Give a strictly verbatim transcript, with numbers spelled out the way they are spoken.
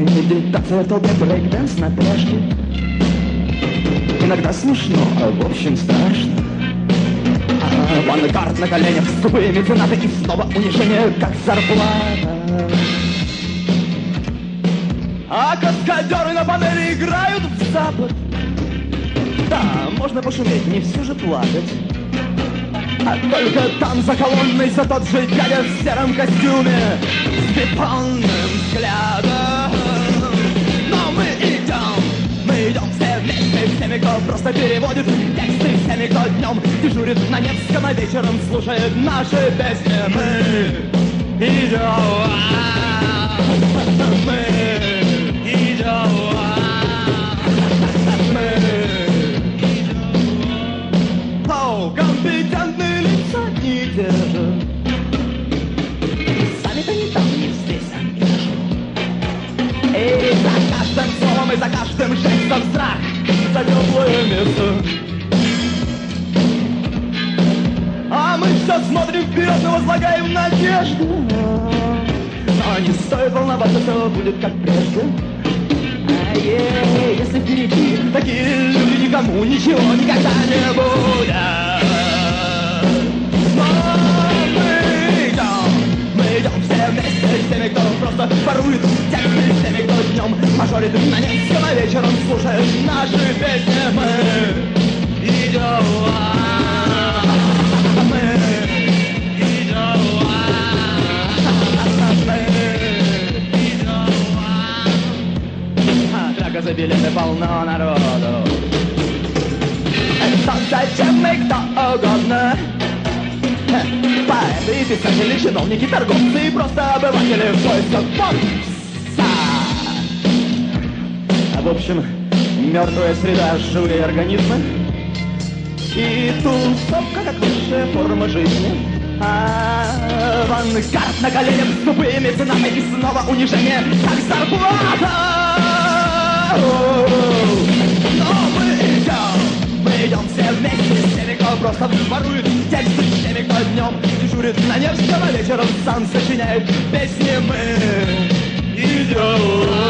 Медитация в толпе, брейк-дэнс на пляжке. Иногда смешно, а в общем страшно. Авангард на коленях с тупыми ценаты и снова унижение, как зарплата. А каскадеры на панели играют в запад. Да, можно пошуметь, не все же плакать. А только там за колонной все тот же дядя в сером костюме с бетонным взглядом. Но мы идем, мы идем все вместе, всеми, кто просто переводит тексты, всеми, кто днем дежурит на Невском, а вечером слушает наши песни. Мы идем, мы идем, мы О, компетентные лица не держат. Сами-то не там, не здесь, а держат. Эй, за каждым словом и за каждым жестом страх за теплое место. А мы все смотрим вперед и возлагаем надежду. Но не стоит волноваться, все будет как прежде. А-е, если впереди такие люди, никому ничего никогда не будет. Но мы идем, мы идем все вместе с теми, кто просто ворует тексты, с теми, кто днем мажорит на Невском, а вечером слушает наши песни. Мы идем, мы идем, мы драка за билеты, полно народу. Это зачем и кто угодно. Поэты, писатели, чиновники, торговцы и просто обыватели в поисках бонуса. А в общем, мертвая среда, живые организмы и тусовка как высшая форма жизни. Авангард на коленях с тупыми ценами и снова унижение, как зарплата. Но мы идем, мы идем все вместе с теми, кто просто ворует тексты, с теми, кто днем дежурит на Невском, а вечером сам сочиняет песни. Мы идем.